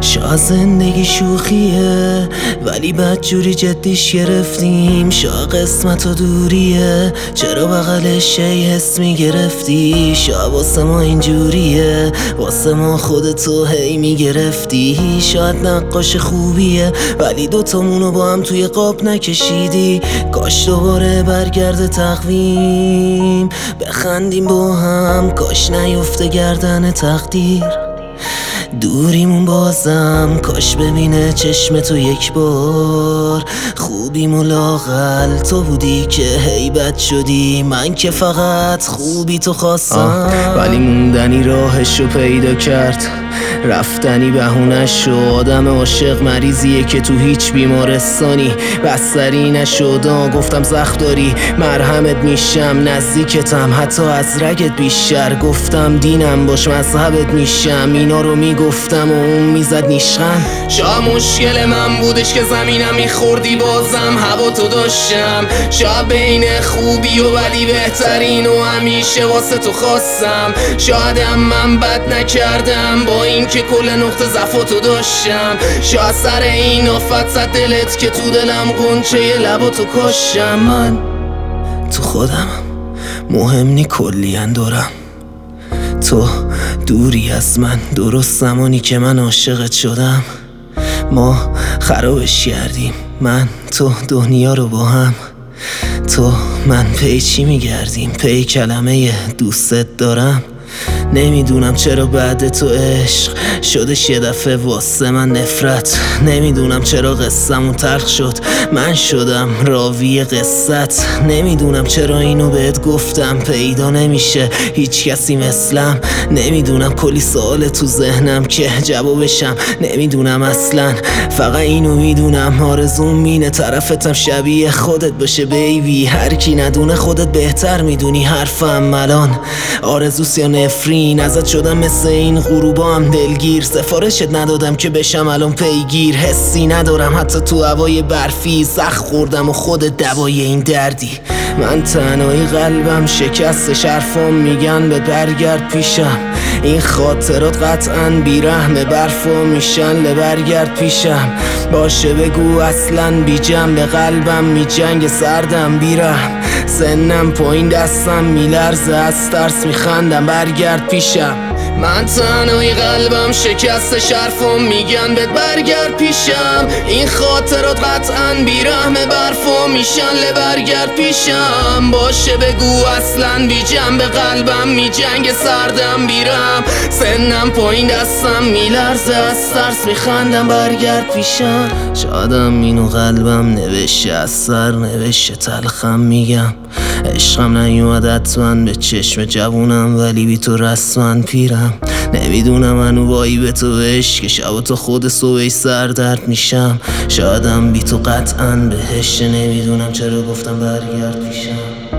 شاید زندگی شوخیه ولی بدجوری جدیش گرفتیم. شاید قسمت و دوریه چرا بغلش شی حس میگرفتی. شاید واسه ما اینجوریه واسه ما خودتو هی میگرفتی. شاید نقاش خوبیه ولی دوتامونو با هم توی قاب نکشیدی. کاش دوباره برگرده تقویم بخندیم با هم. کاش نیفته گردن تقدیر دوریمون بازم. کاش ببینه چشم تو یک بار. خوبیم و لاغل تو بودی که هیبت شدی. من که فقط خوبی تو خواستم ولی موندنی راهشو پیدا کرد. رفتنی بهونش شو. آدم عاشق مریضیه که تو هیچ بیمارستانی بستری نشد. گفتم زخم داری مرهمت میشم نزدیکتم حتی از رگت بیشتر. گفتم دینم باش مذهبت میشم. اینا رو میگفتم و اون میزد نیشخند. شاید مشکل من بودش که زمینم میخوردی بازم هوا تو داشتم. شاید بین خوبی و ولی بهترین و همیشه واسه تو خواستم. شاید من بد نکردم با این که کل نقطه ضعفاتو داشتم. شاید سر این آفت زد دلت که تو دلم غنچه لباتو کاشتم. من تو خودم مهم نی کلین دورم. تو دوری از من درست زمانی که من عاشقت شدم. ما خرابش کردیم من تو دنیا رو با هم. تو من پی چی میگردیم پی کلمه دوستت دارم. نمیدونم چرا بعد تو عشق شدش یه دفعه واسه من نفرت. نمیدونم چرا قصه‌مون تلخ شد من شدم راوی قصت. نمیدونم چرا اینو بهت گفتم پیدا نمیشه هیچ کسی مثلم. نمیدونم کلی سوال تو ذهنم که جوابشم نمیدونم اصلا. فقط اینو میدونم آرزوم مینه طرفتم شبیه خودت باشه بیبی. هر کی ندونه خودت بهتر میدونی حرفم الان آرزوست یا نفرین. ازت شدم مثل این غروبا هم دلگیر. سفارشت ندادم که بشم الان پیگیر. حسی ندارم حتی تو هوای برفی. زخم خوردم و خودت دوای این دردی. من تنهایی قلبم شکستش. حرفام میگن به برگرد پیشم. این خاطرات قطعا بیرحم برفا میشن لبرگرد پیشم. باشه بگو اصلا بی جنب قلبم میجنگ سردم بیرحم. سنم پایین دستم میلرزه از ترس میخندم برگرد پیشم. من تنهایی قلبم شکستش. حرفام میگن بهت برگرد پیشم. این خاطرات قطعا بیرحم برفا میشن لبرگرد پیشم. باشه بگو اصلا بی جنب قلبم میجنگ سردم بیرم. سنم پایین دستم میلرزه از ترس میخندم برگرد پیشم. شادم اینو قلبم نوشته از سر نوشته تلخم میگم. عشقم نیومد حتما به چشم جوونم ولی بی تو رسما پیرم. نمیدونم منو وایی به تو عشق که شب تو خود صبح سر درد میشم. شایدم بی تو قطعا بهش. نمیدونم چرا گفتم برگرد پیشم.